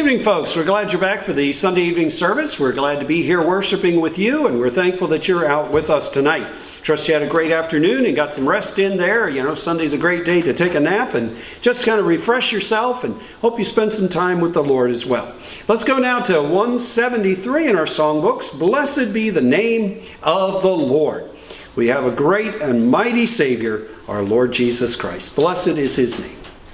evening, folks. We're glad you're back for the Sunday evening service. We're glad to be here worshiping with you, and we're thankful that you're out with us tonight. Trust you had a great afternoon and got some rest in there. You know, Sunday's a great day to take a nap and just kind of refresh yourself, and hope you spend some time with the Lord as well. Let's go now to 173 in our songbooks. Blessed be the name of the Lord. We have a great and mighty Savior, our Lord Jesus Christ. Blessed is his name.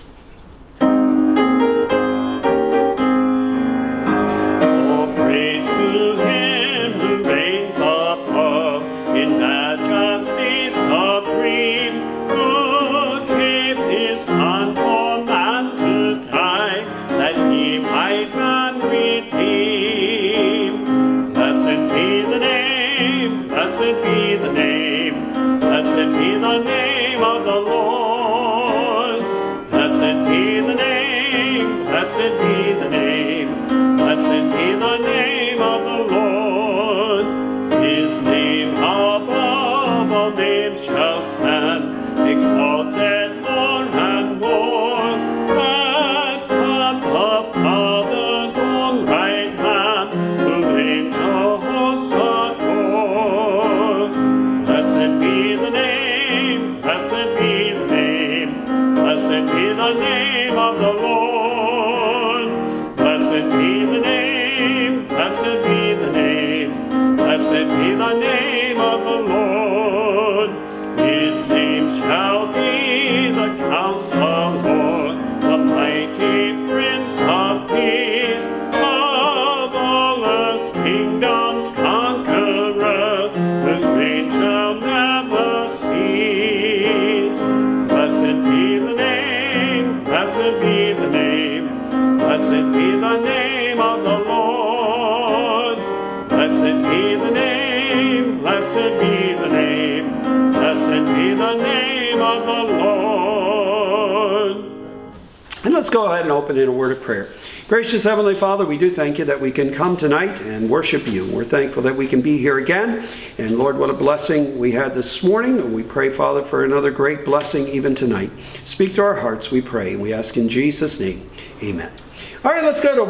Let's go ahead and open in a word of prayer. Gracious Heavenly Father, we do thank you that we can come tonight and worship you. We're thankful that we can be here again. And Lord, what a blessing we had this morning. We pray, Father, for another great blessing even tonight. Speak to our hearts, we pray. We ask in Jesus' name. Amen. All right, let's go to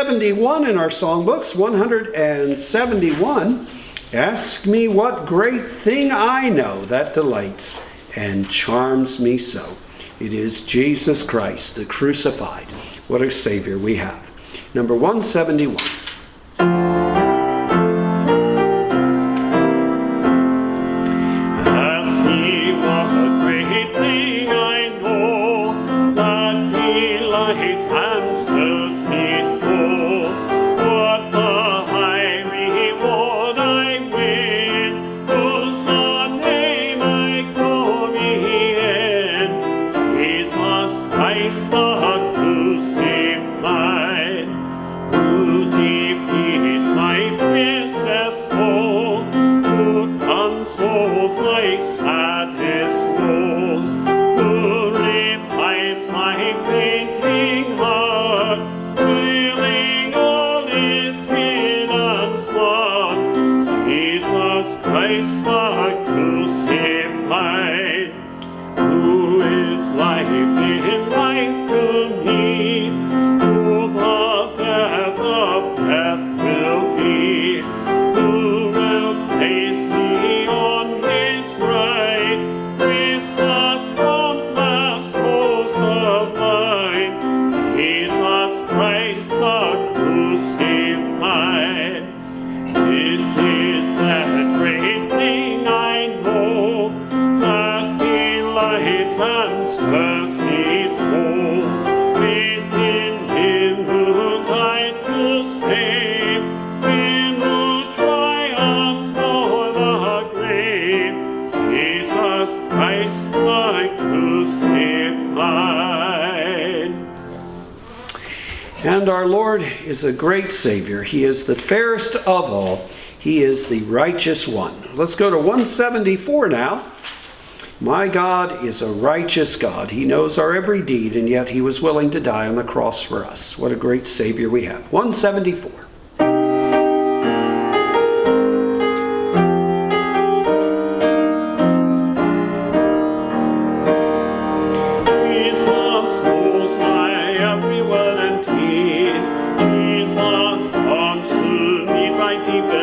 171 in our songbooks. 171. Ask me what great thing I know that delights and charms me so. It is Jesus Christ, the crucified. What a Savior we have. Number 171. Ask me what great thing I know that delights and stirs me so. What the high reward I win, whose the name I glory in. Jesus Christ the crucified, who defeats my fiercest foe, who consoles my saddest woes, who revives my fainting heart, filling all its hidden spots. Jesus Christ the crucified, who is life in life to me, who the death of death will be, who will place me on his right with the countless host of mine. Jesus Christ the crucified. This is that great thing I know that delights and stirs me so. Faith in him who died to save, in who triumphed o'er the grave. Jesus Christ the crucified. And our Lord is a great Savior. He is the fairest of all. He is the righteous one. Let's go to 174 now. My God is a righteous God. He knows our every deed, and yet he was willing to die on the cross for us. What a great Savior we have. 174. Jesus knows my every word and deed.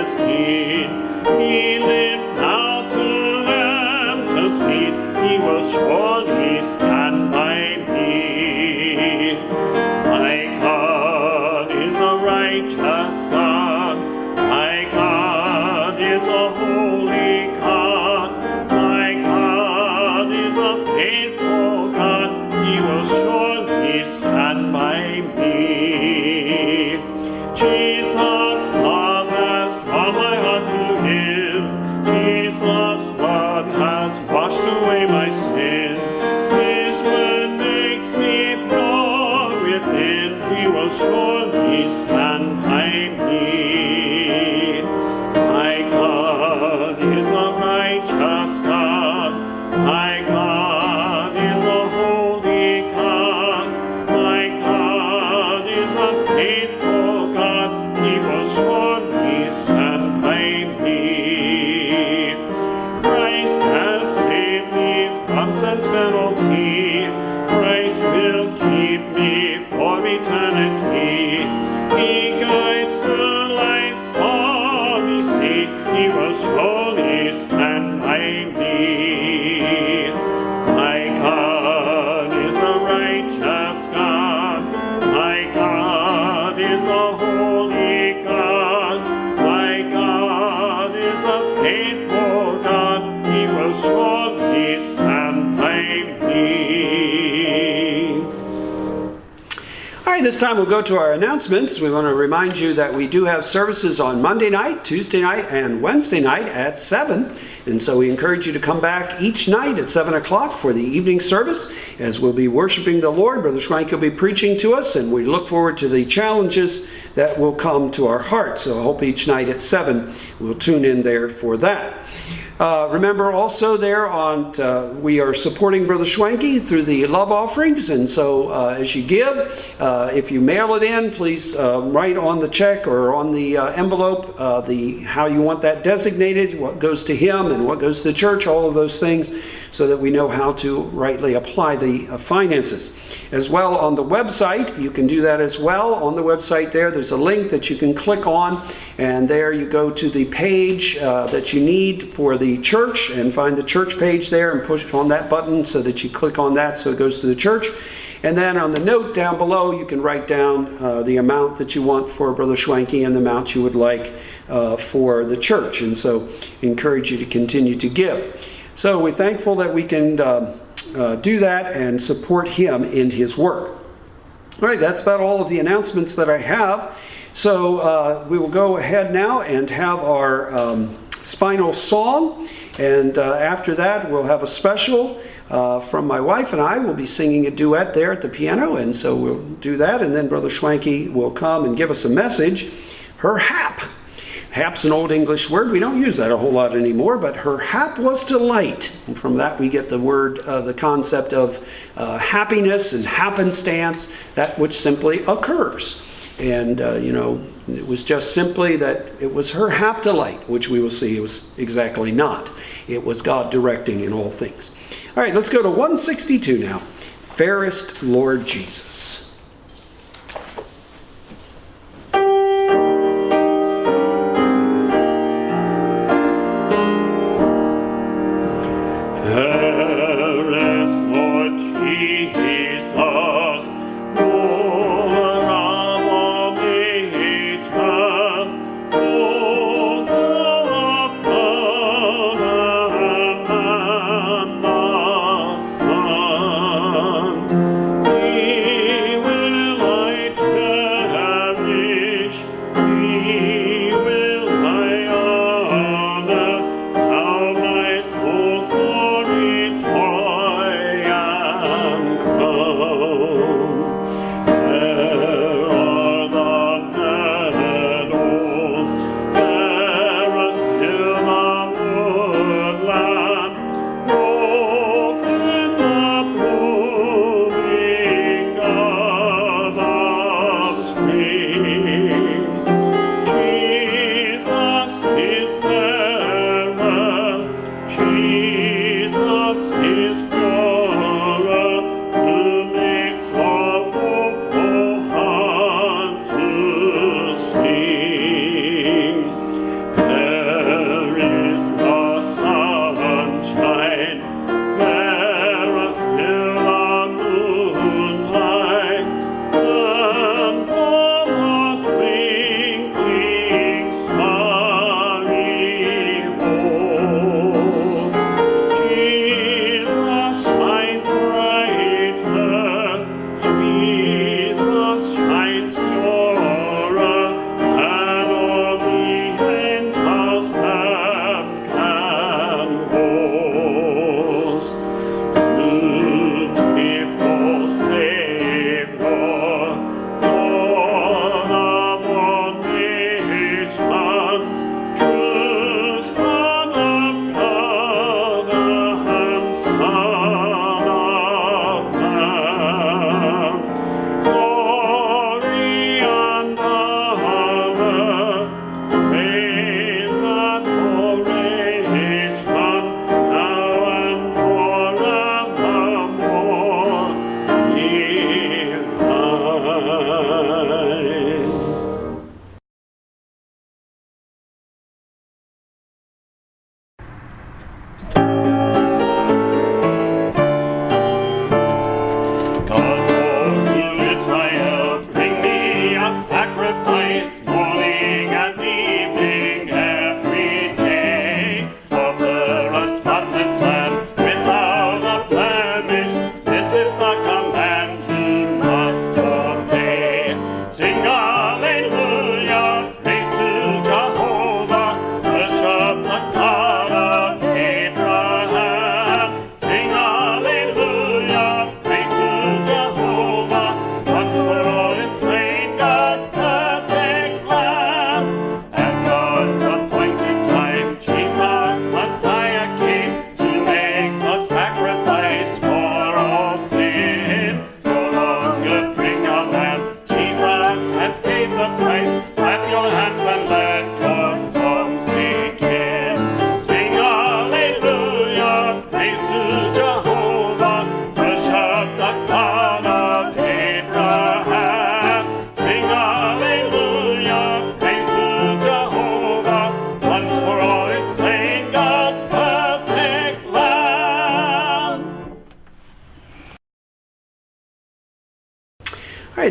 his feet. He lives now to intercede. He will surely stand by me. My God is a righteous God. My God is a holy God. My God is a faithful God. He will surely stand by me. Jesus' love has drawn my heart to him. Jesus' blood has washed away my sin. His word makes me pure within. He will surely stand by me. My God is a righteous God. My God is a holy God. My God is a faithful God. He will surely stand by me. Christ has saved me from sin's penalty. Christ will keep me for eternity. He guides through life's stormy sea. He will surely stand by me. My God is a righteous God. My God is a holy God. My God is a faithful God. He will surely stand by me. All right, this time we'll go to our announcements. We want to remind you that we do have services on Monday night, Tuesday night, and Wednesday night at 7. And so we encourage you to come back each night at 7 o'clock for the evening service as we'll be worshiping the Lord. Brother Schwank will be preaching to us, and we look forward to the challenges that will come to our hearts. So I hope each night at 7 we'll tune in there for that. Remember also there on we are supporting Brother Schwanke through the love offerings, and so as you give, if you mail it in, please write on the check or on the envelope how you want that designated, what goes to him and what goes to the church, all of those things, so that we know how to rightly apply the finances. As well on the website, you can do that as well. On the website there's a link that you can click on, and there you go to the page that you need for the church and find the church page there and push on that button so that you click on that so it goes to the church. And then on the note down below, you can write down the amount that you want for Brother Schwanke and the amount you would like for the church. And so encourage you to continue to give. So we're thankful that we can do that and support him in his work. All right, that's about all of the announcements that I have. So we will go ahead now and have our final song. And after that, we'll have a special from my wife and I. We'll be singing a duet there at the piano. And so we'll do that. And then Brother Schwanke will come and give us a message. Her hap. Hap's an old English word. We don't use that a whole lot anymore, but her hap was to light. And from that we get the word, the concept of happiness and happenstance, that which simply occurs. And, it was just simply that it was her hap to light, which we will see it was exactly not. It was God directing in all things. All right, let's go to 162 now. Fairest Lord Jesus. Fairest Lord Jesus, ruler of all nature, O thou of God and the Son, thee will I cherish, thee will I honor, thou my soul's glory, joy, and crown. There are the meadows, there are still the woodland, rolled in the blooming garden of spring.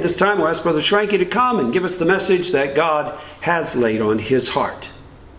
this time, we'll ask Brother Schranke to come and give us the message that God has laid on his heart.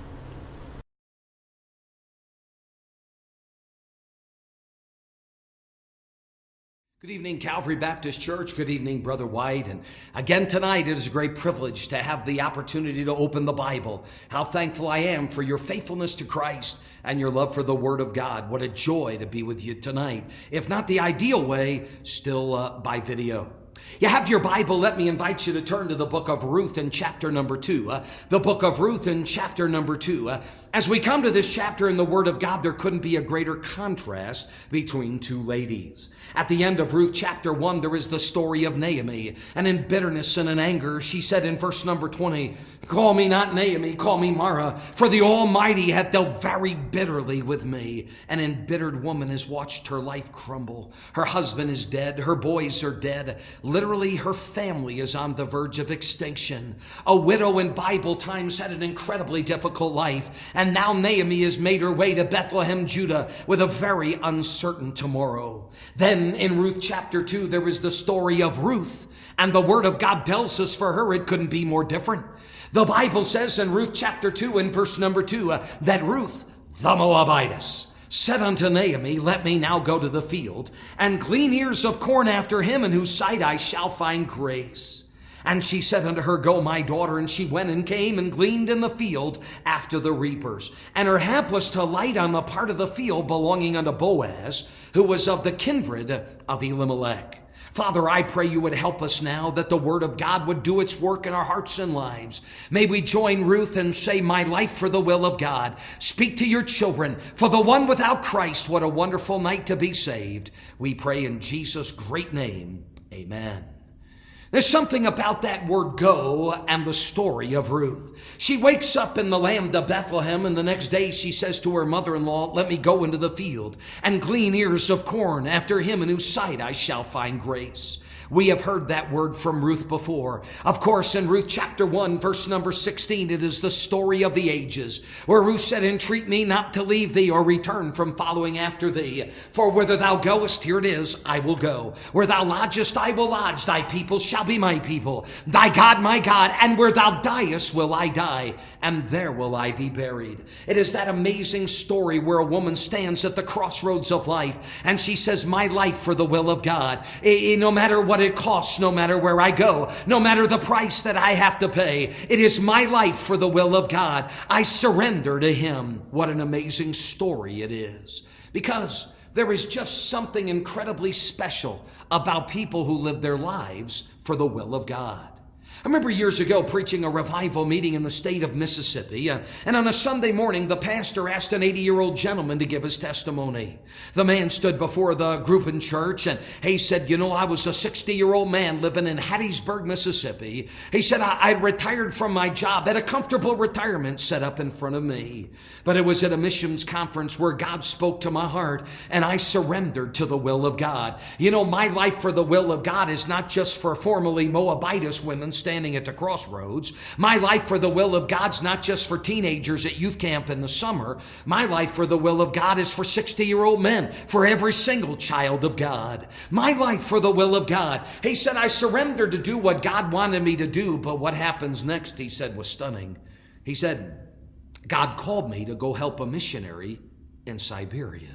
Good evening, Calvary Baptist Church. Good evening, Brother White. And again tonight, it is a great privilege to have the opportunity to open the Bible. How thankful I am for your faithfulness to Christ and your love for the Word of God. What a joy to be with you tonight. If not the ideal way, still by video. You have your Bible. Let me invite you to turn to the book of Ruth in chapter number 2. The book of Ruth in chapter number 2. As we come to this chapter in the Word of God, there couldn't be a greater contrast between two ladies. At the end of Ruth chapter 1, there is the story of Naomi. And in bitterness and in anger, she said in verse number 20, "Call me not Naomi, call me Mara, for the Almighty hath dealt very bitterly with me." An embittered woman has watched her life crumble. Her husband is dead. Her boys are dead. Literally, her family is on the verge of extinction. A widow in Bible times had an incredibly difficult life, and now Naomi has made her way to Bethlehem, Judah, with a very uncertain tomorrow. Then in Ruth chapter 2, there is the story of Ruth, and the Word of God tells us for her it couldn't be more different. The Bible says in Ruth chapter 2 and verse number 2 that Ruth, the Moabitess, said unto Naomi, "Let me now go to the field, and glean ears of corn after him, in whose sight I shall find grace." And she said unto her, "Go, my daughter." And she went and came and gleaned in the field after the reapers. And her hap was to light on the part of the field belonging unto Boaz, who was of the kindred of Elimelech. Father, I pray you would help us now, that the Word of God would do its work in our hearts and lives. May we join Ruth and say, "My life for the will of God." Speak to your children. For the one without Christ, what a wonderful night to be saved. We pray in Jesus' great name. Amen. There's something about that word "go" and the story of Ruth. She wakes up in the land of Bethlehem, and the next day she says to her mother-in-law, "Let me go into the field and glean ears of corn after him in whose sight I shall find grace." We have heard that word from Ruth before. Of course, in Ruth chapter 1, verse number 16, it is the story of the ages, where Ruth said, "Entreat me not to leave thee or return from following after thee. For whither thou goest," here it is, "I will go. Where thou lodgest, I will lodge. Thy people shall be my people. Thy God, my God. And where thou diest, will I die. And there will I be buried." It is that amazing story where a woman stands at the crossroads of life, and she says, "My life for the will of God. No matter what it costs, no matter where I go, no matter the price that I have to pay, it is my life for the will of God. I surrender to Him." What an amazing story it is. Because there is just something incredibly special about people who live their lives for the will of God. I remember years ago preaching a revival meeting in the state of Mississippi, and on a Sunday morning, the pastor asked an 80-year-old gentleman to give his testimony. The man stood before the group in church, and he said, "You know, I was a 60-year-old man living in Hattiesburg, Mississippi." He said, I retired from my job, at a comfortable retirement set up in front of me. But it was at a missions conference where God spoke to my heart, and I surrendered to the will of God. You know, my life for the will of God is not just for formerly Moabitess women standing at the crossroads. My life for the will of God's not just for teenagers at youth camp in the summer. My life for the will of God is for 60-year-old men, for every single child of God. My life for the will of God. He said, I surrendered to do what God wanted me to do, but what happens next, he said, was stunning. He said, God called me to go help a missionary in Siberia.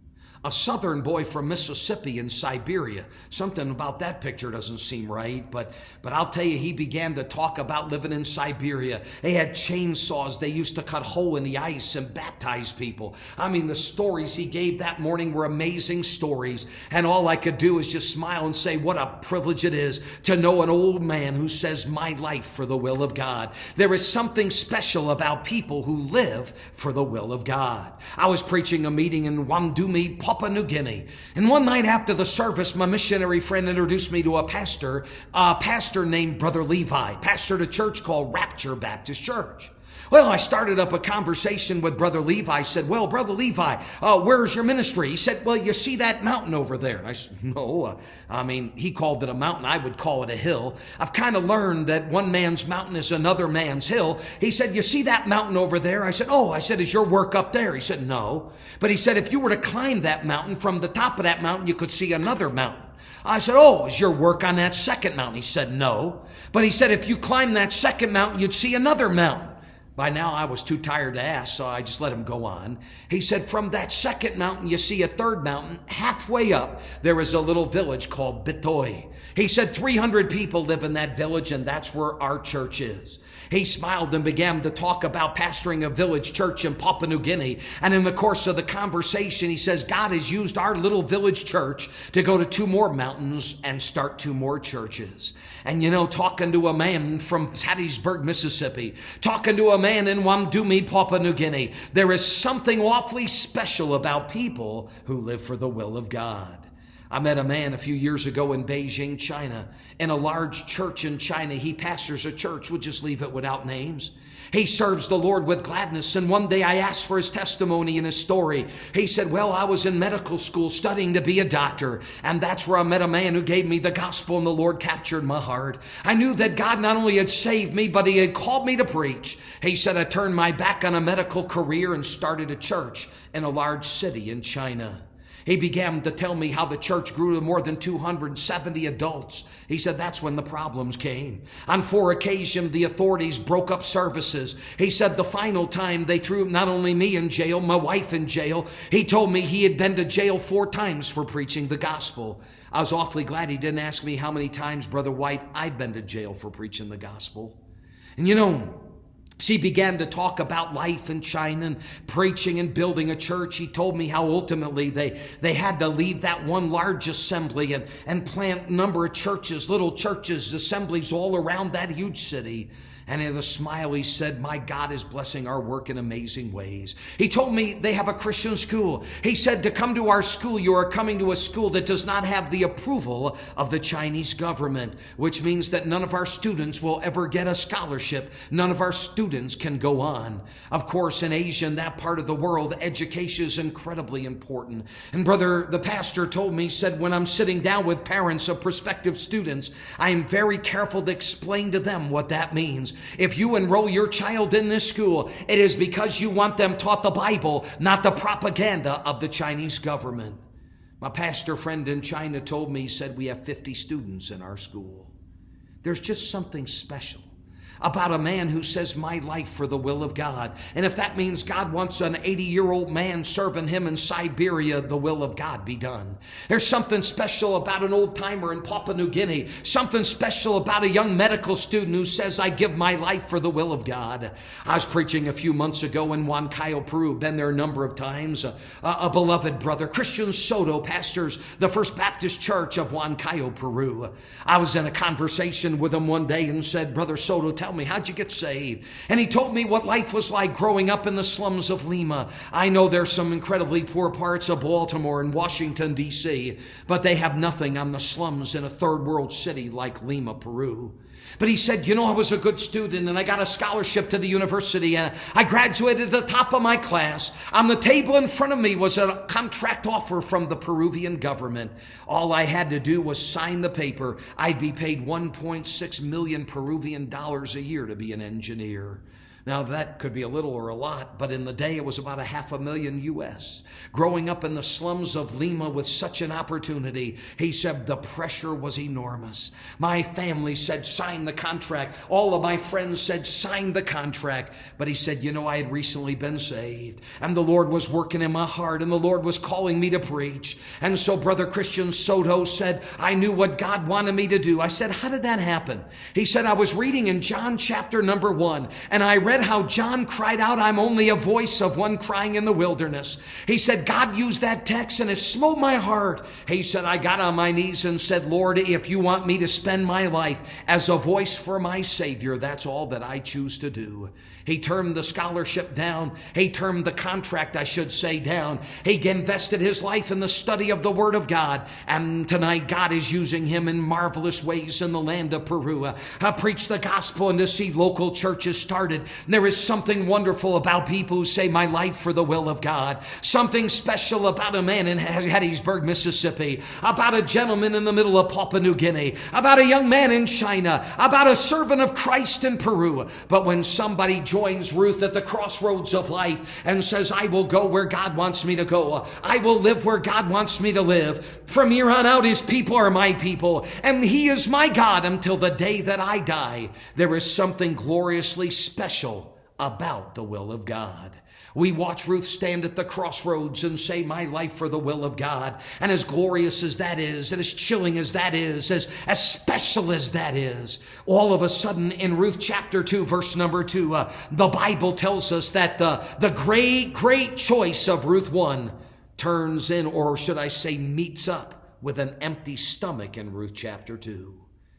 A southern boy from Mississippi in Siberia. Something about that picture doesn't seem right, but I'll tell you, he began to talk about living in Siberia. They had chainsaws. They used to cut hole in the ice and baptize people. I mean, the stories he gave that morning were amazing stories, and all I could do is just smile and say, what a privilege it is to know an old man who says, my life for the will of God. There is something special about people who live for the will of God. I was preaching a meeting in Wandumi, Papua New Guinea. And one night after the service, my missionary friend introduced me to a pastor named Brother Levi, pastored a church called Rapture Baptist Church. Well, I started up a conversation with Brother Levi. I said, well, Brother Levi, where's your ministry? He said, well, you see that mountain over there? And I said, no. He called it a mountain. I would call it a hill. I've kind of learned that one man's mountain is another man's hill. He said, you see that mountain over there? I said, oh. I said, is your work up there? He said, no. But he said, if you were to climb that mountain, from the top of that mountain, you could see another mountain. I said, oh, is your work on that second mountain? He said, no. But he said, if you climb that second mountain, you'd see another mountain. By now, I was too tired to ask, so I just let him go on. He said, from that second mountain, you see a third mountain. Halfway up, there is a little village called Bitoy. He said 300 people live in that village, and that's where our church is. He smiled and began to talk about pastoring a village church in Papua New Guinea. And in the course of the conversation, he says, God has used our little village church to go to 2 more mountains and start 2 more churches. And you know, talking to a man from Hattiesburg, Mississippi, talking to a man in Wamdumi, Papua New Guinea, there is something awfully special about people who live for the will of God. I met a man a few years ago in Beijing, China, in a large church in China. He pastors a church. We'll just leave it without names. He serves the Lord with gladness. And one day I asked for his testimony and his story. He said, well, I was in medical school studying to be a doctor. And that's where I met a man who gave me the gospel, and the Lord captured my heart. I knew that God not only had saved me, but he had called me to preach. He said, I turned my back on a medical career and started a church in a large city in China. He began to tell me how the church grew to more than 270 adults. He said that's when the problems came. On 4 occasions, the authorities broke up services. He said the final time they threw not only me in jail, my wife in jail. He told me he had been to jail 4 times for preaching the gospel. I was awfully glad he didn't ask me how many times, Brother White, I'd been to jail for preaching the gospel. And you know, he began to talk about life in China and preaching and building a church. He told me how ultimately they had to leave that one large assembly and plant a number of churches, little churches, assemblies all around that huge city. And in a smile, he said, my God is blessing our work in amazing ways. He told me they have a Christian school. He said, to come to our school, you are coming to a school that does not have the approval of the Chinese government, which means that none of our students will ever get a scholarship. None of our students can go on. Of course, in Asia, in that part of the world, education is incredibly important. And brother, the pastor told me, he said, when I'm sitting down with parents of prospective students, I am very careful to explain to them what that means. If you enroll your child in this school, it is because you want them taught the Bible, not the propaganda of the Chinese government. My pastor friend in China told me, he said, we have 50 students in our school. There's just something special about a man who says, my life for the will of God. And if that means God wants an 80-year-old man serving him in Siberia, the will of God be done. There's something special about an old-timer in Papua New Guinea, something special about a young medical student who says, I give my life for the will of God. I was preaching a few months ago in Huancayo, Peru, been there a number of times. A beloved brother, Christian Soto, pastors the First Baptist Church of Huancayo, Peru. I was in a conversation with him one day and said, Brother Soto, tell me, how'd you get saved? And he told me what life was like growing up in the slums of Lima. I know there's some incredibly poor parts of Baltimore and Washington, D.C., but they have nothing on the slums in a third world city like Lima, Peru. But he said, you know, I was a good student and I got a scholarship to the university and I graduated at the top of my class. On the table in front of me was a contract offer from the Peruvian government. All I had to do was sign the paper. I'd be paid 1.6 million Peruvian dollars a year to be an engineer. Now, that could be a little or a lot, but in the day it was about $500,000 US. Growing up in the slums of Lima with such an opportunity, he said the pressure was enormous. My family said, sign the contract. All of my friends said, sign the contract. But he said, you know, I had recently been saved, and the Lord was working in my heart, and the Lord was calling me to preach. And so Brother Christian Soto said, I knew what God wanted me to do. I said, how did that happen? He said, I was reading in John chapter number 1, and I read how John cried out, I'm only a voice of one crying in the wilderness. He said, God used that text and it smote my heart. He said, I got on my knees and said, Lord, if you want me to spend my life as a voice for my Savior, that's all that I choose to do. He turned the scholarship down. He turned the contract, I should say, down. He invested his life in the study of the Word of God. And tonight, God is using him in marvelous ways in the land of Peru. I preach the gospel and to see local churches started. There is something wonderful about people who say, my life for the will of God. Something special about a man in Hattiesburg, Mississippi, about a gentleman in the middle of Papua New Guinea, about a young man in China, about a servant of Christ in Peru. But when somebody joins Ruth at the crossroads of life and says, I will go where God wants me to go, I will live where God wants me to live. From here on out, his people are my people, and he is my God until the day that I die. There is something gloriously special about the will of God. We watch Ruth stand at the crossroads and say, my life for the will of God. And as glorious as that is, and as chilling as that is, as special as that is, all of a sudden in Ruth chapter 2, verse number 2, the Bible tells us that the great choice of Ruth 1 turns in, or should I say meets up with an empty stomach in Ruth chapter 2.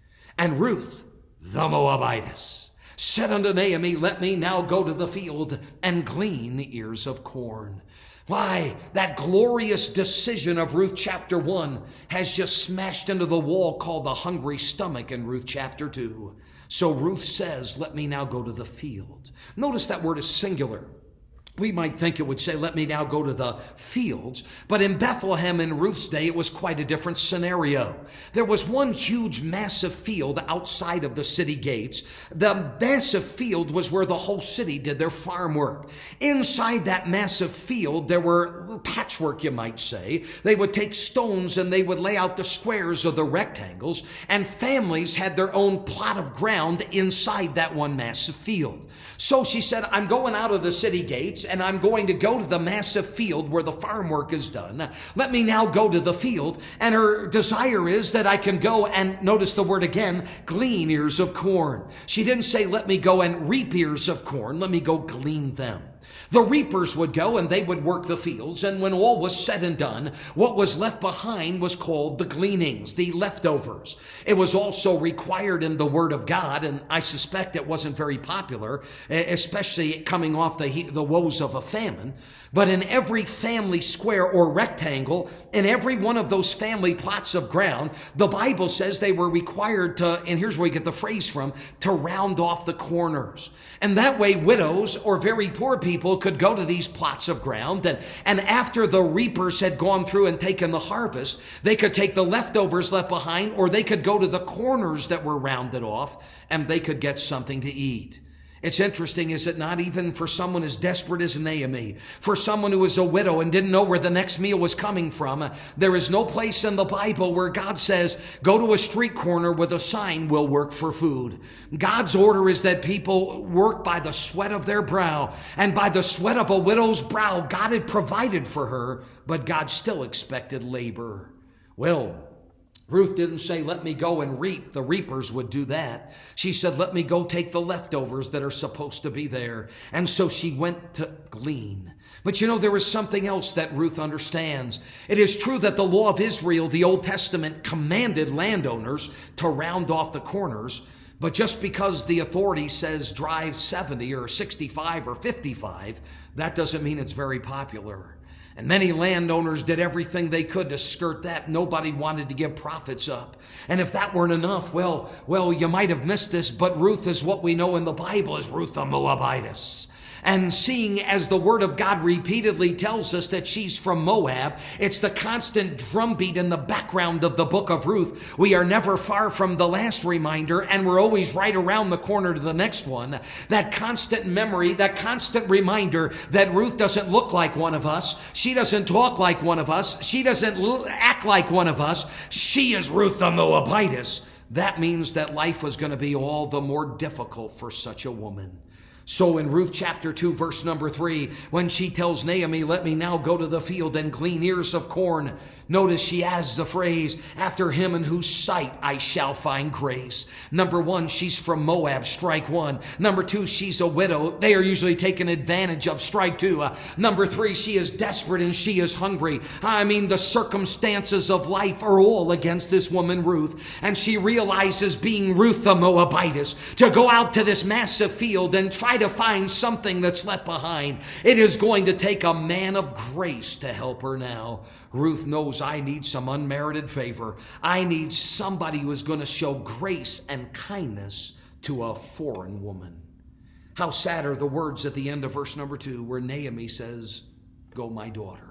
And Ruth, the Moabitess, said unto Naomi, let me now go to the field and glean ears of corn. Why, that glorious decision of Ruth chapter 1 has just smashed into the wall called the hungry stomach in Ruth chapter 2. So Ruth says, let me now go to the field. Notice that word is singular. We might think it would say, let me now go to the fields. But in Bethlehem in Ruth's day, it was quite a different scenario. There was one huge, massive field outside of the city gates. The massive field was where the whole city did their farm work. Inside that massive field, there were patchwork, you might say. They would take stones and they would lay out the squares or the rectangles, and families had their own plot of ground inside that one massive field. So she said, I'm going out of the city gates and I'm going to go to the massive field where the farm work is done. Let me now go to the field. And her desire is that I can go and, notice the word again, glean ears of corn. She didn't say, let me go and reap ears of corn. Let me go glean them. The reapers would go and they would work the fields, and when all was said and done, what was left behind was called the gleanings, the leftovers. It was also required in the Word of God, and I suspect it wasn't very popular, especially coming off the woes of a famine. But in every family square or rectangle, in every one of those family plots of ground, the Bible says they were required to, and here's where we get the phrase from, to round off the corners. And that way widows or very poor people could go to these plots of ground, and after the reapers had gone through and taken the harvest, they could take the leftovers left behind, or they could go to the corners that were rounded off and they could get something to eat. It's interesting, is it not, even for someone as desperate as Naomi, for someone who was a widow and didn't know where the next meal was coming from, there is no place in the Bible where God says, go to a street corner with a sign, will work for food. God's order is that people work by the sweat of their brow, and by the sweat of a widow's brow, God had provided for her, but God still expected labor. Well, Ruth didn't say, let me go and reap. The reapers would do that. She said, let me go take the leftovers that are supposed to be there. And so she went to glean. But you know, there is something else that Ruth understands. It is true that the law of Israel, the Old Testament, commanded landowners to round off the corners. But just because the authority says drive 70 or 65 or 55, that doesn't mean it's very popular. And many landowners did everything they could to skirt that. Nobody wanted to give profits up. And if that weren't enough, well, you might have missed this, but Ruth is what we know in the Bible as Ruth the Moabitess. And seeing as the Word of God repeatedly tells us that she's from Moab, it's the constant drumbeat in the background of the book of Ruth. We are never far from the last reminder, and we're always right around the corner to the next one. That constant memory, that constant reminder that Ruth doesn't look like one of us. She doesn't talk like one of us. She doesn't act like one of us. She is Ruth the Moabitess. That means that life was going to be all the more difficult for such a woman. So in Ruth chapter 2, verse number 3, when she tells Naomi, let me now go to the field and glean ears of corn, notice she adds the phrase, after him in whose sight I shall find grace. Number one, she's from Moab, strike one. Number two, she's a widow. They are usually taken advantage of, strike two. Number three, she is desperate and she is hungry. I mean, the circumstances of life are all against this woman, Ruth. And she realizes, being Ruth the Moabitess, to go out to this massive field and try to find something that's left behind. It is going to take a man of grace to help her now. Ruth knows, I need some unmerited favor. I need somebody who is going to show grace and kindness to a foreign woman. How sad are the words at the end of verse number 2 where Naomi says, "Go, my daughter."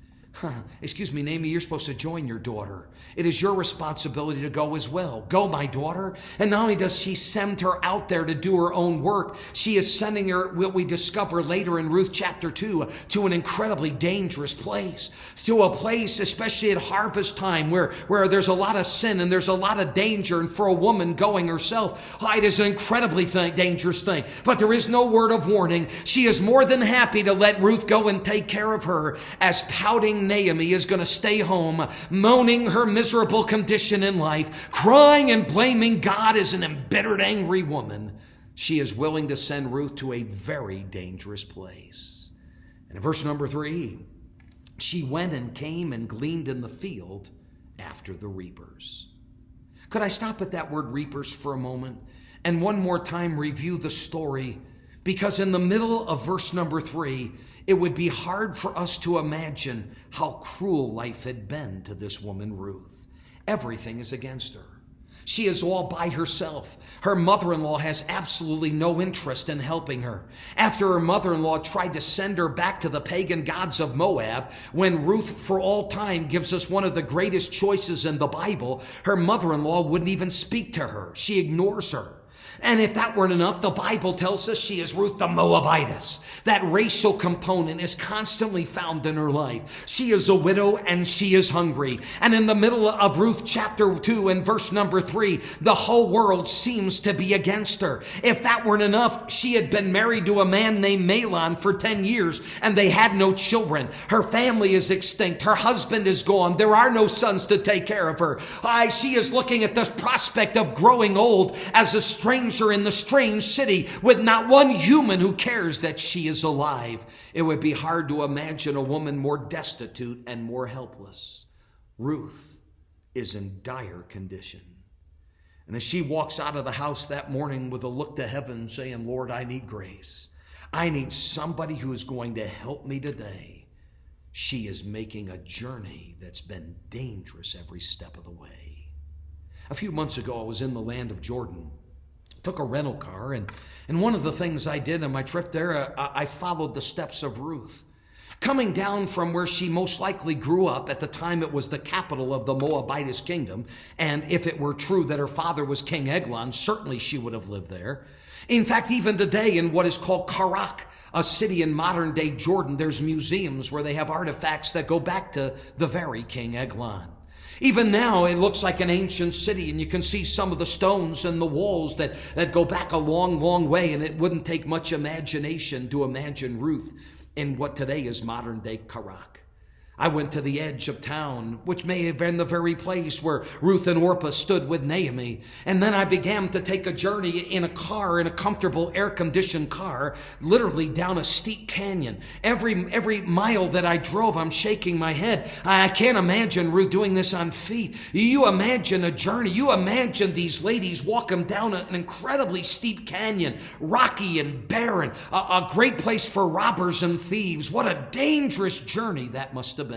Excuse me, Naomi, you're supposed to join your daughter. It is your responsibility to go as well. Go, my daughter. And not only does she send her out there to do her own work, she is sending her, what we discover later in Ruth chapter 2, to an incredibly dangerous place. To a place, especially at harvest time, where there's a lot of sin and there's a lot of danger. And for a woman going herself, it is an incredibly dangerous thing. But there is no word of warning. She is more than happy to let Ruth go and take care of her, as pouting Naomi is going to stay home, moaning her miserable condition in life, crying and blaming God as an embittered, angry woman. She is willing to send Ruth to a very dangerous place. And in verse number 3, she went and came and gleaned in the field after the reapers. Could I stop at that word reapers for a moment and one more time review the story? Because in the middle of verse number 3, it would be hard for us to imagine how cruel life had been to this woman, Ruth. Everything is against her. She is all by herself. Her mother-in-law has absolutely no interest in helping her. After her mother-in-law tried to send her back to the pagan gods of Moab, when Ruth, for all time, gives us one of the greatest choices in the Bible, her mother-in-law wouldn't even speak to her. She ignores her. And if that weren't enough, the Bible tells us she is Ruth the Moabitess. That racial component is constantly found in her life. She is a widow and she is hungry. And in the middle of Ruth chapter 2 and verse number 3, the whole world seems to be against her. If that weren't enough, she had been married to a man named Mahlon for 10 years and they had no children. Her family is extinct. Her husband is gone. There are no sons to take care of her. She is looking at the prospect of growing old as a stranger in the strange city with not one human who cares that she is alive. It would be hard to imagine a woman more destitute and more helpless. Ruth is in dire condition. And as she walks out of the house that morning with a look to heaven saying, "Lord, I need grace. I need somebody who is going to help me today," she is making a journey that's been dangerous every step of the way. A few months ago, I was in the land of Jordan. Took a rental car, and one of the things I did on my trip there, I followed the steps of Ruth. Coming down from where she most likely grew up, at the time it was the capital of the Moabitess kingdom, and if it were true that her father was King Eglon, certainly she would have lived there. In fact, even today in what is called Karak, a city in modern-day Jordan, there's museums where they have artifacts that go back to the very King Eglon. Even now, it looks like an ancient city, and you can see some of the stones and the walls that go back a long, long way, and it wouldn't take much imagination to imagine Ruth in what today is modern-day Karak. I went to the edge of town, which may have been the very place where Ruth and Orpah stood with Naomi. And then I began to take a journey in a car, in a comfortable air-conditioned car, literally down a steep canyon. Every mile that I drove, I'm shaking my head. I can't imagine Ruth doing this on feet. You imagine a journey. You imagine these ladies walking down an incredibly steep canyon, rocky and barren, a great place for robbers and thieves. What a dangerous journey that must have been.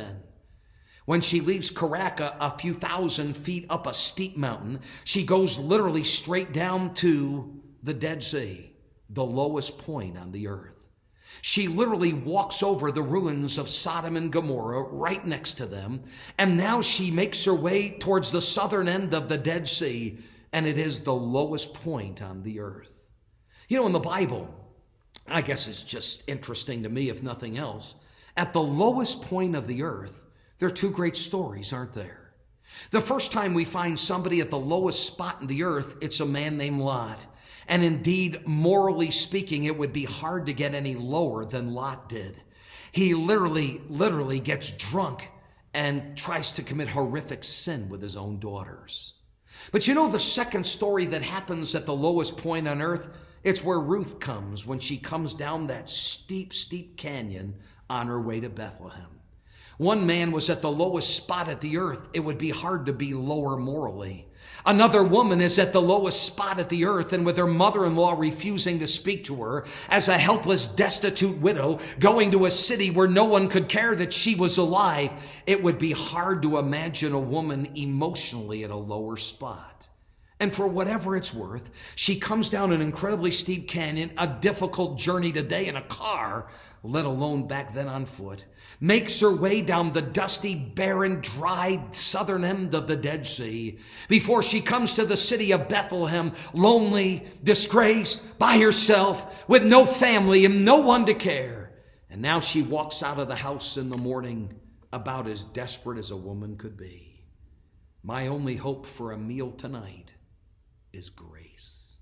When she leaves Karak a few thousand feet up a steep mountain, she goes literally straight down to the Dead Sea, the lowest point on the earth. She literally walks over the ruins of Sodom and Gomorrah right next to them, and now she makes her way towards the southern end of the Dead Sea, and it is the lowest point on the earth. You know, in the Bible, I guess it's just interesting to me, if nothing else, at the lowest point of the earth, there are two great stories, aren't there? The first time we find somebody at the lowest spot in the earth, it's a man named Lot. And indeed, morally speaking, it would be hard to get any lower than Lot did. He literally gets drunk and tries to commit horrific sin with his own daughters. But you know the second story that happens at the lowest point on earth? It's where Ruth comes when she comes down that steep, steep canyon on her way to Bethlehem. One man was at the lowest spot at the earth. It would be hard to be lower morally. Another woman is at the lowest spot at the earth, and with her mother-in-law refusing to speak to her, as a helpless, destitute widow, going to a city where no one could care that she was alive, it would be hard to imagine a woman emotionally at a lower spot. And for whatever it's worth, she comes down an incredibly steep canyon, a difficult journey today in a car, let alone back then on foot, makes her way down the dusty, barren, dry southern end of the Dead Sea before she comes to the city of Bethlehem, lonely, disgraced, by herself, with no family and no one to care. And now she walks out of the house in the morning about as desperate as a woman could be. My only hope for a meal tonight is grace.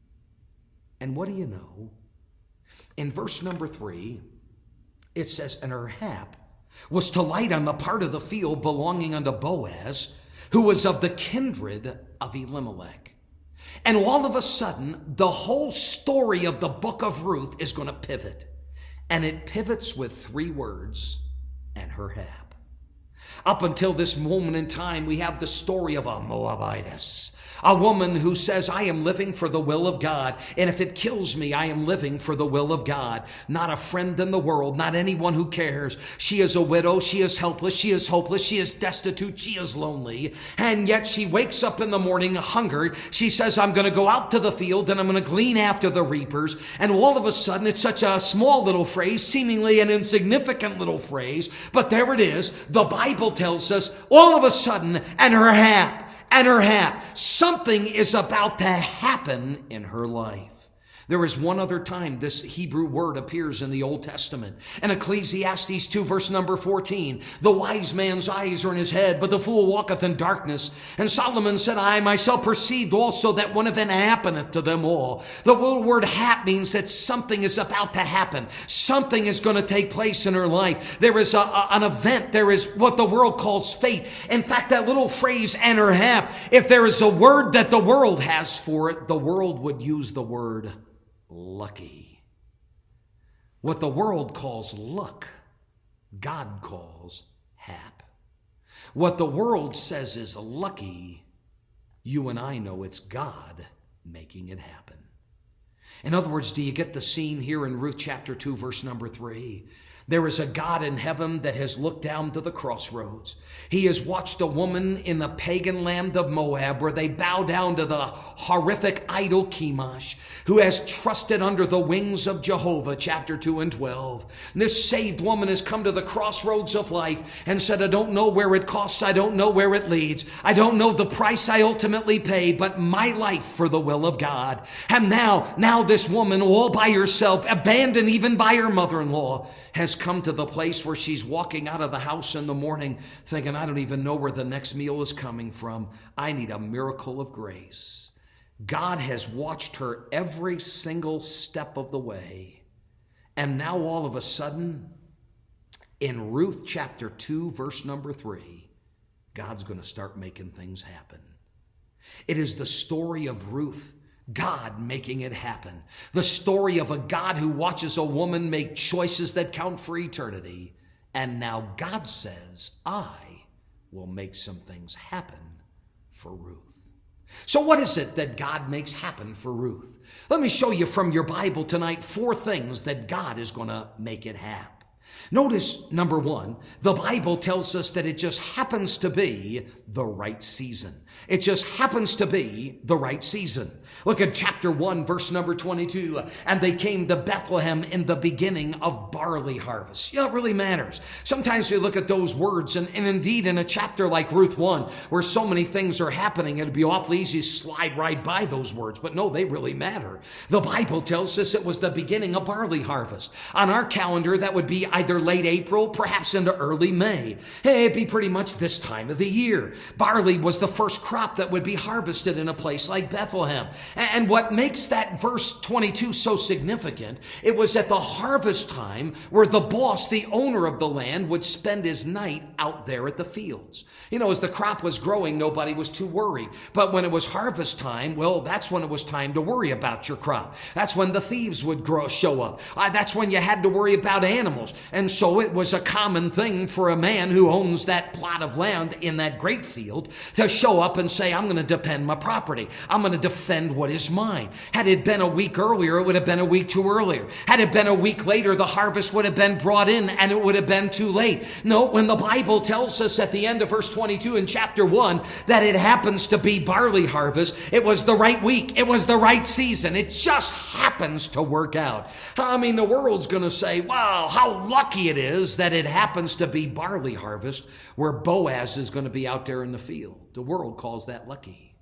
And what do you know? In verse number 3, it says, and her hap was to light on the part of the field belonging unto Boaz, who was of the kindred of Elimelech. And all of a sudden, the whole story of the book of Ruth is going to pivot. And it pivots with 3 words, and her hap. Up until this moment in time, we have the story of a Moabitess, a woman who says, I am living for the will of God, and if it kills me, I am living for the will of God. Not a friend in the world, not anyone who cares. She is a widow, she is helpless, she is hopeless, she is destitute, she is lonely, and yet she wakes up in the morning hungered. She says, I'm going to go out to the field and I'm going to glean after the reapers, and all of a sudden, it's such a small little phrase, seemingly an insignificant little phrase, but there it is. The Bible tells us, all of a sudden, and her hap. Something is about to happen in her life. There is one other time this Hebrew word appears in the Old Testament. In Ecclesiastes 2, verse number 14, the wise man's eyes are in his head, but the fool walketh in darkness. And Solomon said, I myself perceived also that one event happeneth to them all. The word hap means that something is about to happen. Something is going to take place in her life. There is an event. There is what the world calls fate. In fact, that little phrase, and her hap, if there is a word that the world has for it, the world would use the word lucky. What the world calls luck, God calls hap. What the world says is lucky, you and I know it's God making it happen. In other words, do you get the scene here in Ruth chapter 2, verse number 3? There is a God in heaven that has looked down to the crossroads. He has watched a woman in the pagan land of Moab where they bow down to the horrific idol Chemosh, who has trusted under the wings of Jehovah, chapter 2 and 12. And this saved woman has come to the crossroads of life and said, I don't know where it costs. I don't know where it leads. I don't know the price I ultimately paid, but my life for the will of God. And now this woman, all by herself, abandoned even by her mother-in-law, has come to the place where she's walking out of the house in the morning thinking, I don't even know where the next meal is coming from. I need a miracle of grace. God has watched her every single step of the way. And now all of a sudden, in Ruth chapter 2, verse number 3, God's going to start making things happen. It is the story of Ruth, God making it happen. The story of a God who watches a woman make choices that count for eternity. And now God says, I will make some things happen for Ruth. So what is it that God makes happen for Ruth? Let me show you from your Bible tonight 4 things that God is going to make it happen. Notice, number 1, the Bible tells us that it just happens to be the right season. It just happens to be the right season. Look at chapter 1, verse number 22. And they came to Bethlehem in the beginning of barley harvest. Yeah, it really matters. Sometimes we look at those words, and indeed in a chapter like Ruth 1, where so many things are happening, it'd be awfully easy to slide right by those words. But no, they really matter. The Bible tells us it was the beginning of barley harvest. On our calendar, that would be either late April, perhaps into early May. It'd be pretty much this time of the year. Barley was the first crop that would be harvested in a place like Bethlehem. And what makes that verse 22 so significant, it was at the harvest time where the boss, the owner of the land, would spend his night out there at the fields. You know, as the crop was growing, nobody was too worried. But when it was harvest time, well, that's when it was time to worry about your crop. That's when the thieves would show up. That's when you had to worry about animals. And so it was a common thing for a man who owns that plot of land in that great field to show up and say, I'm going to defend my property. I'm going to defend what is mine. Had it been a week earlier, it would have been a week too earlier. Had it been a week later, the harvest would have been brought in and it would have been too late. No, when the Bible tells us at the end of verse 22 in chapter 1 that it happens to be barley harvest, it was the right week. It was the right season. It just happens to work out. I mean, the world's going to say, wow, how lucky it is that it happens to be barley harvest where Boaz is going to be out there in the field. The world calls that lucky.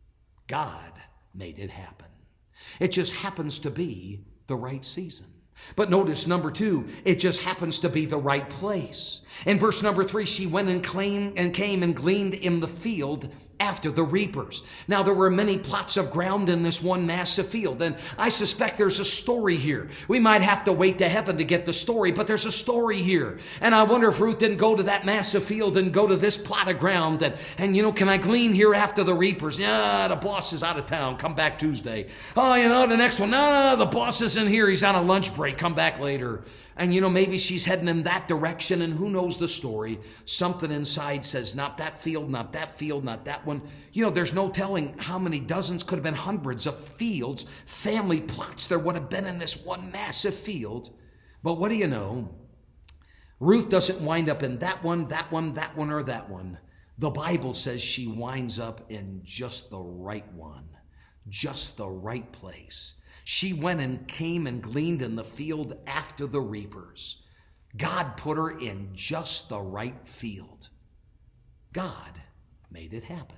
God made it happen. It just happens to be the right season. But notice number 2, it just happens to be the right place. In verse number 3, she went and came and gleaned in the field after the reapers. Now there were many plots of ground in this one massive field, and I suspect there's a story here. We might have to wait to heaven to get the story, but there's a story here. And I wonder if Ruth didn't go to that massive field and go to this plot of ground and can I glean here after the reapers? Yeah, the boss is out of town. Come back Tuesday. Oh, the next one. No, the boss isn't here. He's on a lunch break. Come back later. And maybe she's heading in that direction, and who knows the story. Something inside says, not that field, not that field, not that one. There's no telling how many dozens, could have been hundreds of fields, family plots there would have been in this one massive field. But what do you know? Ruth doesn't wind up in that one, that one, that one, or that one. The Bible says she winds up in just the right one, just the right place. She went and came and gleaned in the field after the reapers. God put her in just the right field. God made it happen.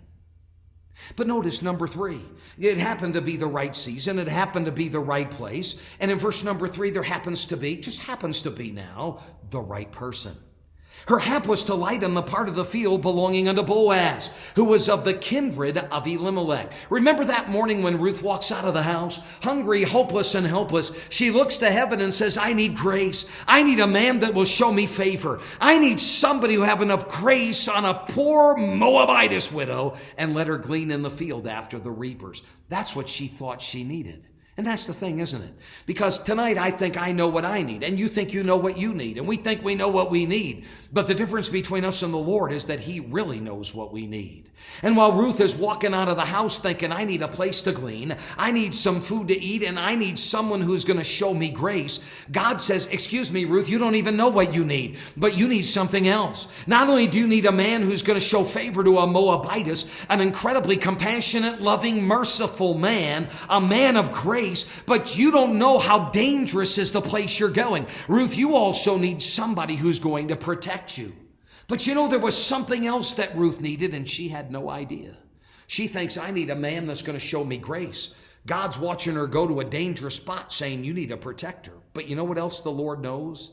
But notice number 3, it happened to be the right season. It happened to be the right place. And in verse number 3, there happens to be now, the right person. Her hap was to light on the part of the field belonging unto Boaz, who was of the kindred of Elimelech. Remember that morning when Ruth walks out of the house, hungry, hopeless, and helpless. She looks to heaven and says, I need grace. I need a man that will show me favor. I need somebody who have enough grace on a poor Moabitess widow and let her glean in the field after the reapers. That's what she thought she needed. And that's the thing, isn't it? Because tonight I think I know what I need, and you think you know what you need, and we think we know what we need. But the difference between us and the Lord is that He really knows what we need. And while Ruth is walking out of the house thinking, I need a place to glean, I need some food to eat, and I need someone who's going to show me grace, God says, excuse me, Ruth, you don't even know what you need, but you need something else. Not only do you need a man who's going to show favor to a Moabitess, an incredibly compassionate, loving, merciful man, a man of grace, but you don't know how dangerous is the place you're going. Ruth, you also need somebody who's going to protect you. But there was something else that Ruth needed, and she had no idea. She thinks, I need a man that's going to show me grace. God's watching her go to a dangerous spot saying, you need a protector. But you know what else the Lord knows?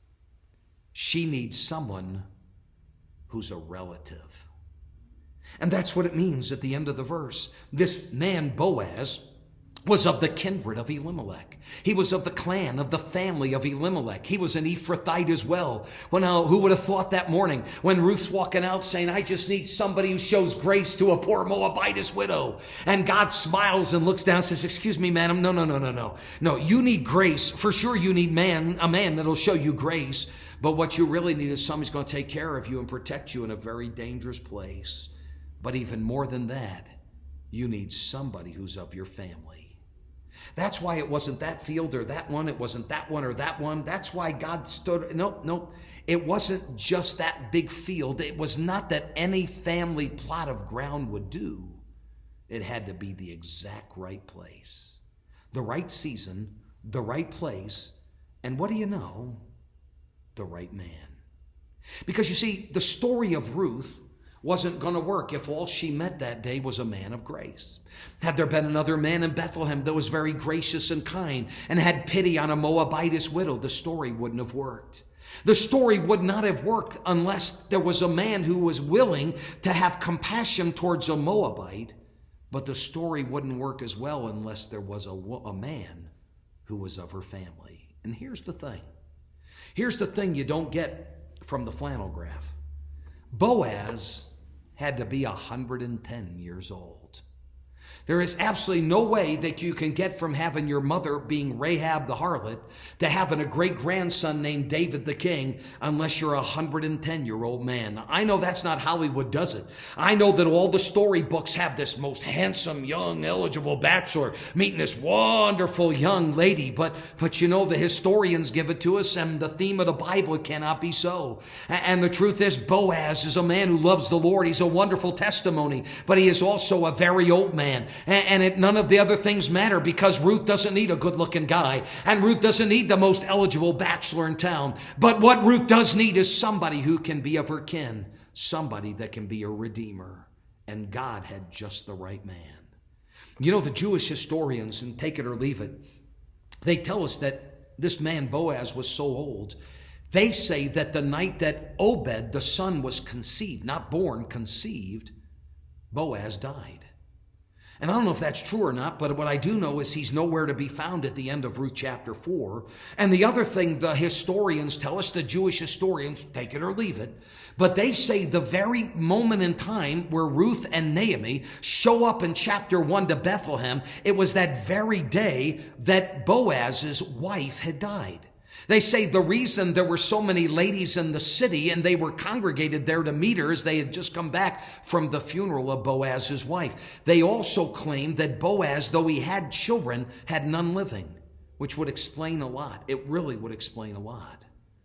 She needs someone who's a relative. And that's what it means at the end of the verse. This man, Boaz, was of the kindred of Elimelech. He was of the clan, of the family of Elimelech. He was an Ephrathite as well. Well, now, who would have thought that morning when Ruth's walking out saying, I just need somebody who shows grace to a poor Moabitess widow. And God smiles and looks down and says, excuse me, madam, no. No, you need grace. For sure you need a man that'll show you grace. But what you really need is somebody who's going to take care of you and protect you in a very dangerous place. But even more than that, you need somebody who's of your family. That's why it wasn't that field or that one. It wasn't that one or that one. That's why God stood. Nope. It wasn't just that big field. It was not that any family plot of ground would do. It had to be the exact right place. The right season, the right place, and what do you know? The right man. Because you see, the story of Ruth wasn't going to work if all she met that day was a man of grace. Had there been another man in Bethlehem that was very gracious and kind and had pity on a Moabitess widow, the story wouldn't have worked. The story would not have worked unless there was a man who was willing to have compassion towards a Moabite, but the story wouldn't work as well unless there was a man who was of her family. And here's the thing. Here's the thing you don't get from the flannel graph. Boaz had to be 110 years old. There is absolutely no way that you can get from having your mother being Rahab the harlot to having a great-grandson named David the king unless you're a 110-year-old man. I know that's not Hollywood does it. I know that all the storybooks have this most handsome, young, eligible bachelor meeting this wonderful young lady. But you know, the historians give it to us, and the theme of the Bible cannot be so. And the truth is, Boaz is a man who loves the Lord. He's a wonderful testimony, but he is also a very old man. And none of the other things matter because Ruth doesn't need a good-looking guy, and Ruth doesn't need the most eligible bachelor in town. But what Ruth does need is somebody who can be of her kin, somebody that can be a redeemer. And God had just the right man. You know, the Jewish historians, and take it or leave it, they tell us that this man Boaz was so old. They say that the night that Obed, the son, was conceived, not born, conceived, Boaz died. And I don't know if that's true or not, but what I do know is he's nowhere to be found at the end of Ruth chapter 4. And the other thing the historians tell us, the Jewish historians, take it or leave it, but they say the very moment in time where Ruth and Naomi show up in chapter 1 to Bethlehem, it was that very day that Boaz's wife had died. They say the reason there were so many ladies in the city and they were congregated there to meet her is they had just come back from the funeral of Boaz's wife. They also claimed that Boaz, though he had children, had none living, which would explain a lot. It really would explain a lot.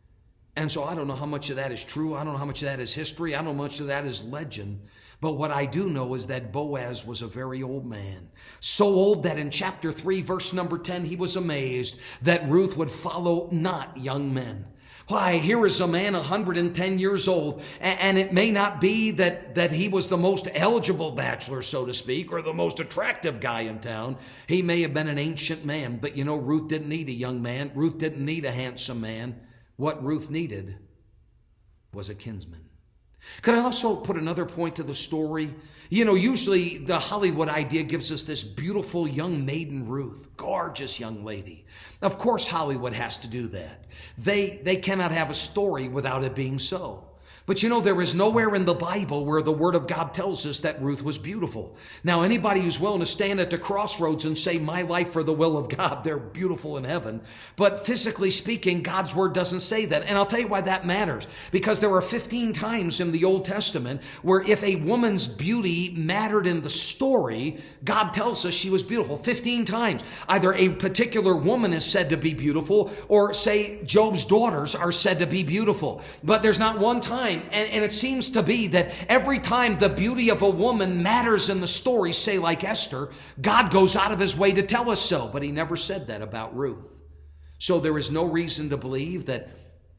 And so I don't know how much of that is true. I don't know how much of that is history. I don't know how much of that is legend. But what I do know is that Boaz was a very old man. So old that in chapter 3, verse number 10, he was amazed that Ruth would follow not young men. Why, here is a man 110 years old, and it may not be that he was the most eligible bachelor, so to speak, or the most attractive guy in town. He may have been an ancient man, but you know, Ruth didn't need a young man. Ruth didn't need a handsome man. What Ruth needed was a kinsman. Could I also put another point to the story? You know, usually the Hollywood idea gives us this beautiful young maiden Ruth, gorgeous young lady. Of course, Hollywood has to do that. They cannot have a story without it being so. But you know, there is nowhere in the Bible where the Word of God tells us that Ruth was beautiful. Now, anybody who's willing to stand at the crossroads and say, my life for the will of God, they're beautiful in heaven. But physically speaking, God's Word doesn't say that. And I'll tell you why that matters. Because there are 15 times in the Old Testament where if a woman's beauty mattered in the story, God tells us she was beautiful. 15 times. Either a particular woman is said to be beautiful, or say Job's daughters are said to be beautiful. But there's not one time. And it seems to be that every time the beauty of a woman matters in the story, say like Esther, God goes out of his way to tell us so. But he never said that about Ruth. So there is no reason to believe that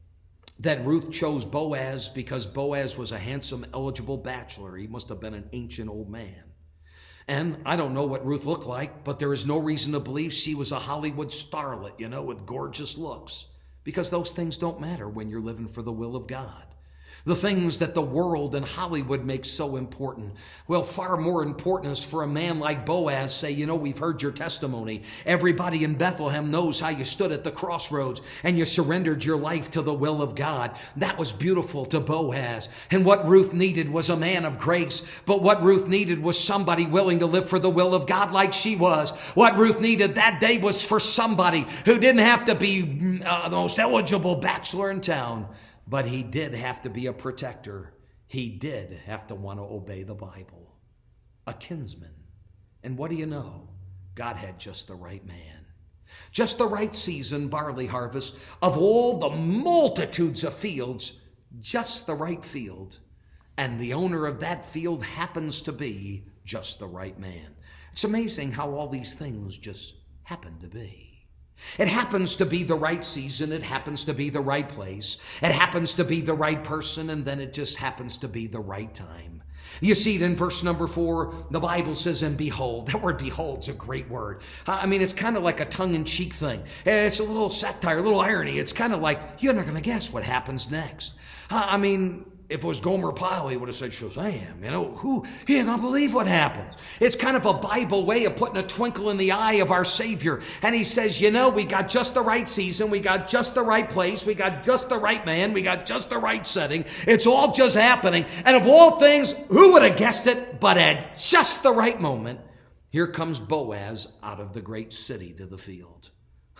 Ruth chose Boaz because Boaz was a handsome, eligible bachelor. He must have been an ancient old man. And I don't know what Ruth looked like, but there is no reason to believe she was a Hollywood starlet, you know, with gorgeous looks. Because those things don't matter when you're living for the will of God. The things that the world and Hollywood makes so important. Well, far more important is for a man like Boaz say, you know, we've heard your testimony. Everybody in Bethlehem knows how you stood at the crossroads and you surrendered your life to the will of God. That was beautiful to Boaz. And what Ruth needed was a man of grace. But what Ruth needed was somebody willing to live for the will of God like she was. What Ruth needed that day was for somebody who didn't have to be the most eligible bachelor in town. But he did have to be a protector. He did have to want to obey the Bible. A kinsman. And what do you know? God had just the right man. Just the right season barley harvest. Of all the multitudes of fields, just the right field. And the owner of that field happens to be just the right man. It's amazing how all these things just happen to be. It happens to be the right season. It happens to be the right place. It happens to be the right person, and then it just happens to be the right time. You see it in verse number 4. The Bible says, and behold. That word behold's a great word. I mean, it's kind of like a tongue-in-cheek thing. It's a little satire, a little irony. It's kind of like, you're not going to guess what happens next. I mean, if it was Gomer Pyle, he would have said, Shazam, you know, he ain't gonna believe what happens. It's kind of a Bible way of putting a twinkle in the eye of our Savior. And he says, you know, we got just the right season, we got just the right place, we got just the right man, we got just the right setting. It's all just happening. And of all things, who would have guessed it? But at just the right moment, Here comes Boaz out of the great city to the field.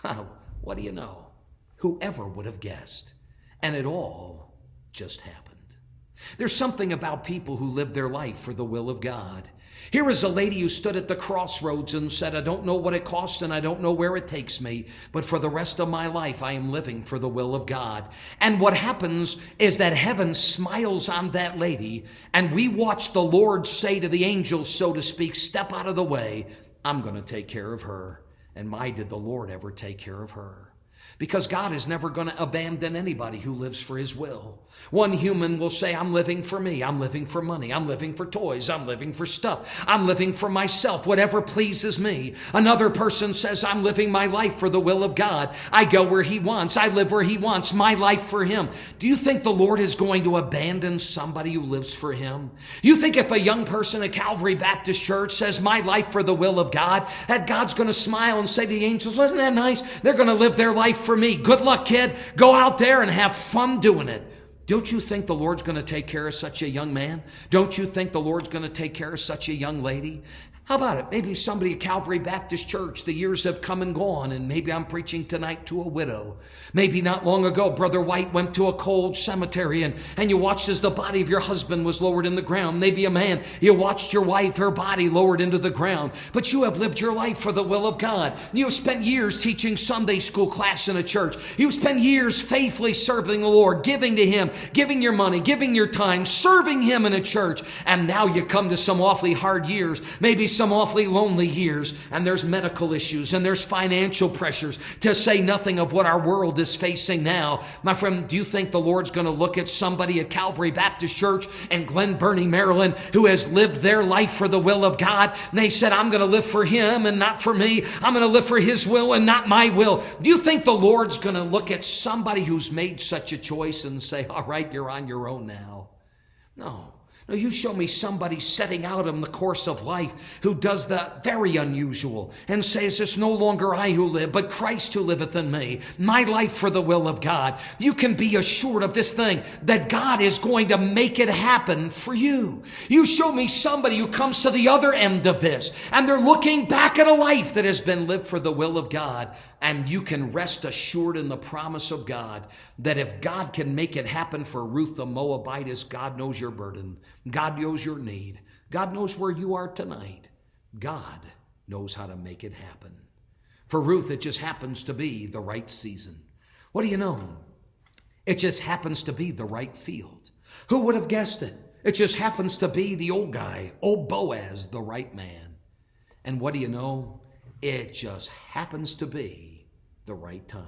What do you know? Whoever would have guessed? And it all just happened. There's something about people who live their life for the will of God. Here is a lady who stood at the crossroads and said, I don't know what it costs and I don't know where it takes me, but for the rest of my life, I am living for the will of God. And what happens is that heaven smiles on that lady, and we watch the Lord say to the angels, so to speak, step out of the way. I'm going to take care of her. And my, did the Lord ever take care of her. Because God is never going to abandon anybody who lives for his will. One human will say, I'm living for me. I'm living for money. I'm living for toys. I'm living for stuff. I'm living for myself, whatever pleases me. Another person says, I'm living my life for the will of God. I go where he wants. I live where he wants. My life for him. Do you think the Lord is going to abandon somebody who lives for him? You think if a young person at Calvary Baptist Church says, my life for the will of God, that God's going to smile and say to the angels, wasn't that nice? They're going to live their life for me. Good luck, kid. Go out there and have fun doing it. Don't you think the Lord's going to take care of such a young man? Don't you think the Lord's going to take care of such a young lady? How about it? Maybe somebody at Calvary Baptist Church, the years have come and gone, and maybe I'm preaching tonight to a widow. Maybe not long ago, Brother White went to a cold cemetery, and you watched as the body of your husband was lowered in the ground. Maybe a man, you watched your wife, her body lowered into the ground. But you have lived your life for the will of God. You have spent years teaching Sunday school class in a church. You've spent years faithfully serving the Lord, giving to him, giving your money, giving your time, serving him in a church. And now you come to some awfully hard years, maybe some awfully lonely years, and there's medical issues and there's financial pressures, to say nothing of what our world is facing now. My friend, do you think the Lord's going to look at somebody at Calvary Baptist Church in Glen Burnie, Maryland, who has lived their life for the will of God, and they said, I'm going to live for him and not for me. I'm going to live for his will and not my will. Do you think the Lord's going to look at somebody who's made such a choice and say, all right, you're on your own now? No. No, you show me somebody setting out in the course of life who does the very unusual and says, it's no longer I who live, but Christ who liveth in me. My life for the will of God. You can be assured of this thing, that God is going to make it happen for you. You show me somebody who comes to the other end of this, and they're looking back at a life that has been lived for the will of God. And you can rest assured in the promise of God that if God can make it happen for Ruth the Moabitess, God knows your burden. God knows your need. God knows where you are tonight. God knows how to make it happen. For Ruth, it just happens to be the right season. What do you know? It just happens to be the right field. Who would have guessed it? It just happens to be the old guy, old Boaz, the right man. And what do you know? It just happens to be the right time.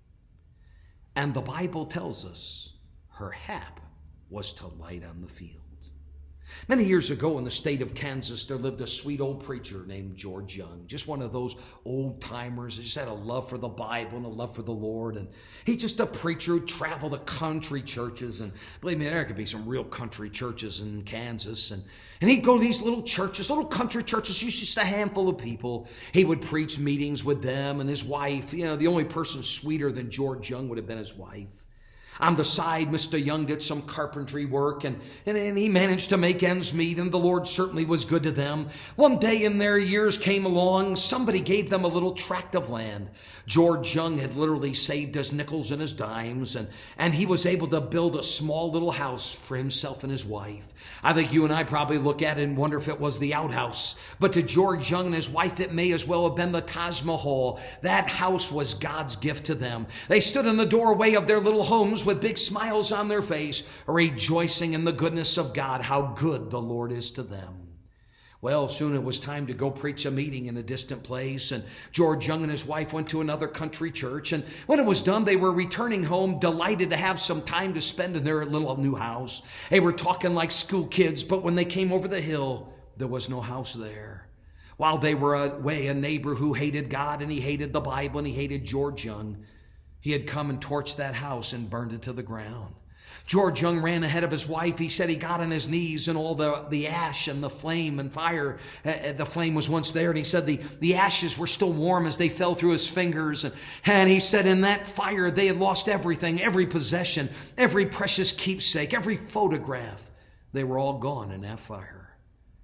And the Bible tells us her hap was to light on the field. Many years ago in the state of Kansas, there lived a sweet old preacher named George Young. Just one of those old timers. He just had a love for the Bible and a love for the Lord. And he's just a preacher who traveled to country churches. And believe me, there could be some real country churches in Kansas. And he'd go to these little churches, little country churches, just a handful of people. He would preach meetings with them and his wife. You know, the only person sweeter than George Young would have been his wife. On the side, Mr. Young did some carpentry work, and he managed to make ends meet, and the Lord certainly was good to them. One day in their years came along, somebody gave them a little tract of land. George Young had literally saved his nickels and his dimes, and he was able to build a small little house for himself and his wife. I think you and I probably look at it and wonder if it was the outhouse. But to George Young and his wife, it may as well have been the Taj Mahal. That house was God's gift to them. They stood in the doorway of their little homes with big smiles on their face, rejoicing in the goodness of God, how good the Lord is to them. Well, soon it was time to go preach a meeting in a distant place, and George Young and his wife went to another country church, and when it was done, they were returning home, delighted to have some time to spend in their little new house. They were talking like school kids, but when they came over the hill, there was no house there. While they were away, a neighbor who hated God, and he hated the Bible, and he hated George Young, he had come and torched that house and burned it to the ground. George Young ran ahead of his wife. He said he got on his knees and all the ash and the flame and fire. The flame was once there, and he said the ashes were still warm as they fell through his fingers. And he said in that fire they had lost everything, every possession, every precious keepsake, every photograph. They were all gone in that fire.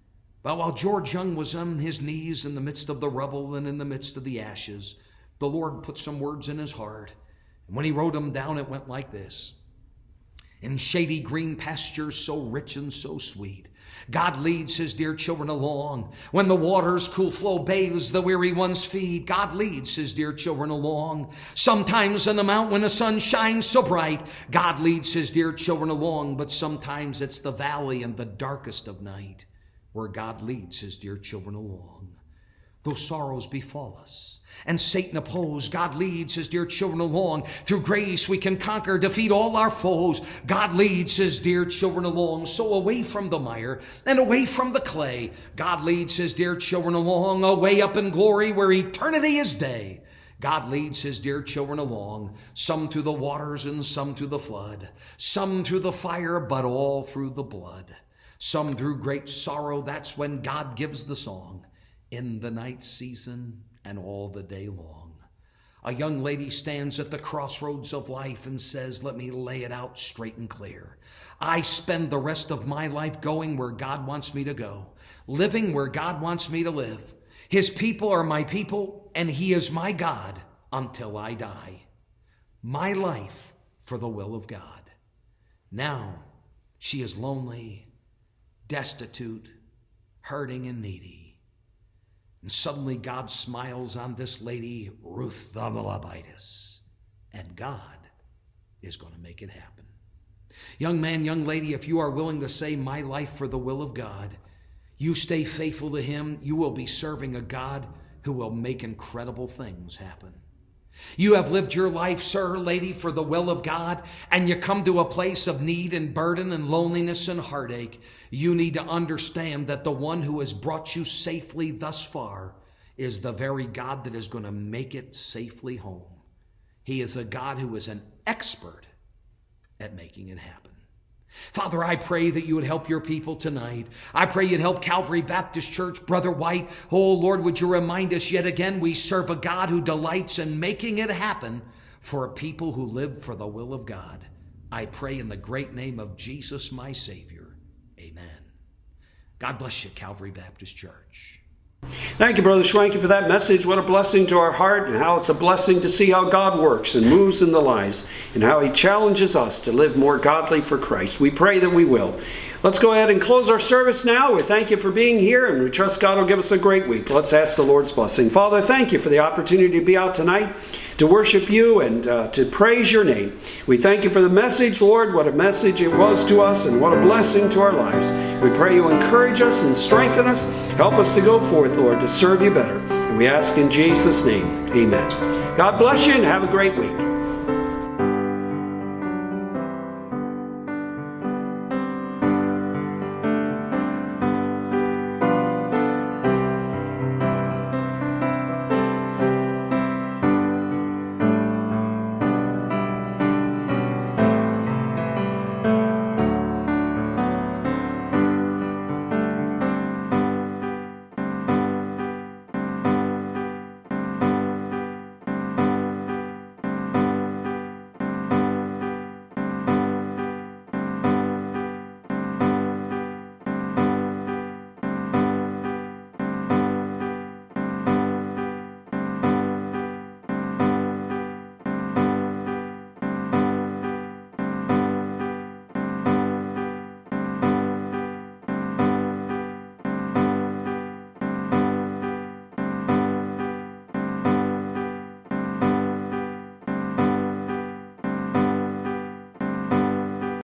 But while George Young was on his knees in the midst of the rubble and in the midst of the ashes, the Lord put some words in his heart. And when he wrote them down, it went like this. In shady green pastures so rich and so sweet, God leads his dear children along. When the water's cool flow bathes the weary one's feet, God leads his dear children along. Sometimes in the mount when the sun shines so bright, God leads his dear children along. But sometimes it's the valley and the darkest of night where God leads his dear children along. Though sorrows befall us and Satan oppose, God leads his dear children along. Through grace we can conquer, defeat all our foes. God leads his dear children along. So away from the mire and away from the clay, God leads his dear children along. Away up in glory where eternity is day, God leads his dear children along. Some through the waters and some through the flood. Some through the fire, but all through the blood. Some through great sorrow, that's when God gives the song. In the night season and all the day long. A young lady stands at the crossroads of life and says, let me lay it out straight and clear. I spend the rest of my life going where God wants me to go, living where God wants me to live. His people are my people, and he is my God until I die. My life for the will of God. Now she is lonely, destitute, hurting and needy. And suddenly God smiles on this lady, Ruth the Moabitess. And God is going to make it happen. Young man, young lady, if you are willing to say, my life for the will of God, you stay faithful to him, you will be serving a God who will make incredible things happen. You have lived your life, sir, lady, for the will of God, and you come to a place of need and burden and loneliness and heartache. You need to understand that the one who has brought you safely thus far is the very God that is going to make it safely home. He is a God who is an expert at making it happen. Father, I pray that you would help your people tonight. I pray you'd help Calvary Baptist Church, Brother White. Oh, Lord, would you remind us yet again we serve a God who delights in making it happen for a people who live for the will of God. I pray in the great name of Jesus, my Savior. Amen. God bless you, Calvary Baptist Church. Thank you, Brother Schwanke, for that message. What a blessing to our heart, and how it's a blessing to see how God works and moves in the lives, and how he challenges us to live more godly for Christ. We pray that we will. Let's go ahead and close our service now. We thank you for being here, and we trust God will give us a great week. Let's ask the Lord's blessing. Father, thank you for the opportunity to be out tonight, to worship you and to praise your name. We thank you for the message, Lord. What a message it was to us, and what a blessing to our lives. We pray you encourage us and strengthen us. Help us to go forth, Lord, to serve you better. And we ask in Jesus' name, amen. God bless you and have a great week.